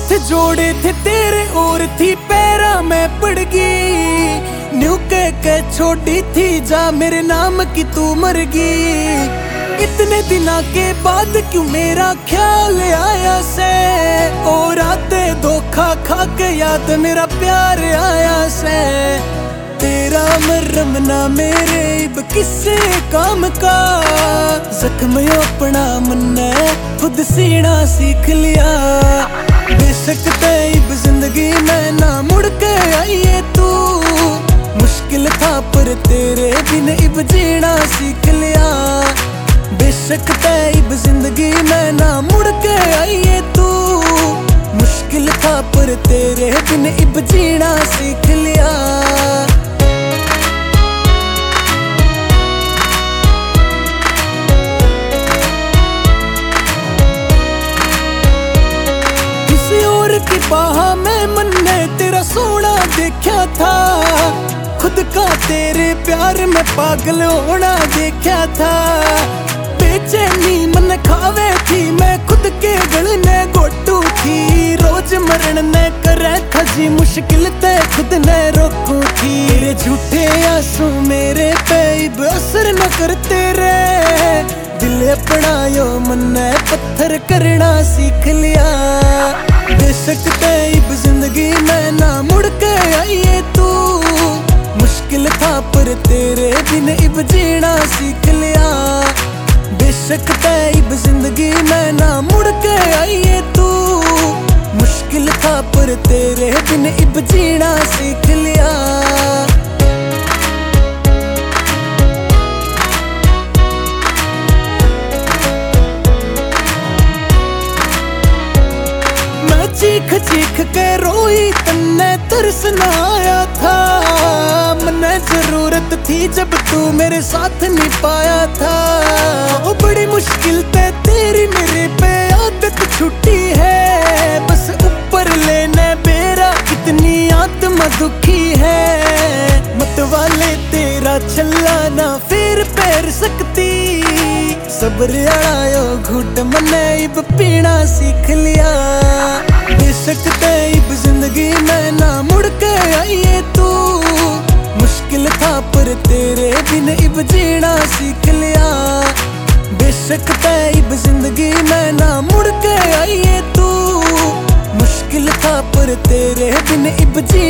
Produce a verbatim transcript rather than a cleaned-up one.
हाथ जोड़े थे तेरे और थी पैरा में पड़ गई। न्यू कह के छोड़ी थी जा मेरे नाम की तू मर गई। इतने दिना के बाद क्यों मेरा ख्याल आया से, और रातें धोखा खा के याद मेरा प्यार आया से। तेरा मरम ना मेरे इब किसे काम का, जख्म अपना मन ने खुद सीना सीख लिया। बेशक तैब जिंदगी में ना मुड़ के आइए तू, मुश्किल था पर तेरे बिन इब जीना सीख लिया। बेशक तैब जिंदगी में ना मुड़ के आइए तू, मुश्किल था पर तेरे बिन इब जीना सीख लिया। की बाह में मन ने तेरा सोना देखा था, खुद का तेरे प्यार में पागल होना देखा था। बेचैनी मन खावे थी मैं खुद के गल ने गोटू थी, रोज मरण ने करे था जी मुश्किल ते खुद ने रोकू थी। तेरे झूठे आंसू मेरे पे इब असर न करते रे, दिल अपनायो मन ने पत्थर करना सीख लिया। बेशक तैब जिंदगी में ना मुड़ के आइए तू, मुश्किल था पर तेरे बिन इब जीना सीख लिया। बेशक तैब जिंदगी में ना मुड़ के आइए तू, मुश्किल था पर तेरे बिन इब जीना सीख लिया। चीख चीख के रोई तन्ने तरस न आया था, मने जरूरत थी जब तू मेरे साथ नहीं पाया था। ओ बड़ी मुश्किल ते तेरी मेरे पे आदत छुट्टी है, बस ऊपर लेने बेरा कितनी आत्मा दुखी है। मत वाले तेरा छल्ला ना फिर पैर सकती, सब्र आयो घुट मने इब पीना सीख लिया। बेशक तैब जिंदगी में ना मुड़ के आइए तू, मुश्किल था पर तेरे बिन इब जीना सीख लिया। बेशक तैब जिंदगी में ना मुड़ के आइए तू, मुश्किल था पर तेरे बिन इब जीना